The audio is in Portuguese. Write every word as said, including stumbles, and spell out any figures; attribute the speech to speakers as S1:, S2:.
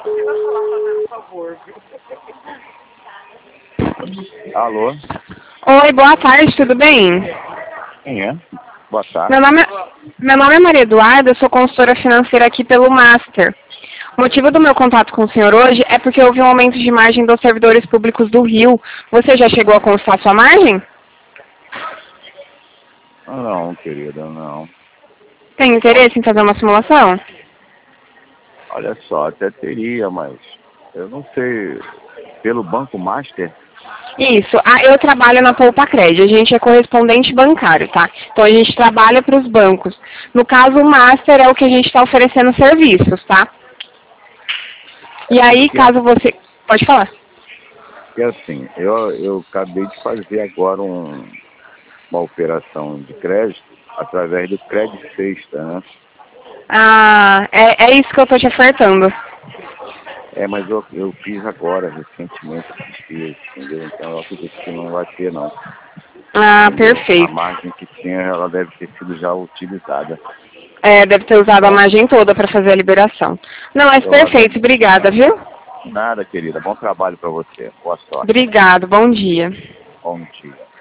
S1: Alô?
S2: Oi, boa tarde, tudo bem?
S1: Quem é? Boa tarde.
S2: Meu nome é, meu nome é Maria Eduarda, eu sou consultora financeira aqui pelo Master. O motivo do meu contato com o senhor hoje é porque houve um aumento de margem dos servidores públicos do Rio. Você já chegou a consultar sua margem?
S1: Não, querida, não.
S2: Tem interesse em fazer uma simulação?
S1: Olha só, até teria, mas eu não sei. Pelo Banco Master?
S2: Isso. Ah, eu trabalho na Poupa Cred. A gente é correspondente bancário, tá? Então a gente trabalha para os bancos. No caso, o Master é o que a gente está oferecendo serviços, tá? E aí,
S1: Porque,
S2: caso você... Pode falar.
S1: porque assim, eu, eu acabei de fazer agora um, uma operação de crédito através do Crédito Sexta, né?
S2: Ah, é, é isso que eu tô te ofertando.
S1: É, mas eu, eu fiz agora, recentemente, esses dias, entendeu? Então eu acredito que não vai ter, não.
S2: Ah,
S1: Entendeu? A
S2: perfeito.
S1: margem que tinha, ela deve ter sido já utilizada.
S2: É, deve ter usado a
S1: Bom,
S2: margem toda para fazer a liberação. Não, mas perfeito.
S1: provavelmente.
S2: Obrigada, viu?
S1: Nada, querida. Bom trabalho para você. Boa sorte.
S2: Obrigado. Bom dia.
S1: Bom dia.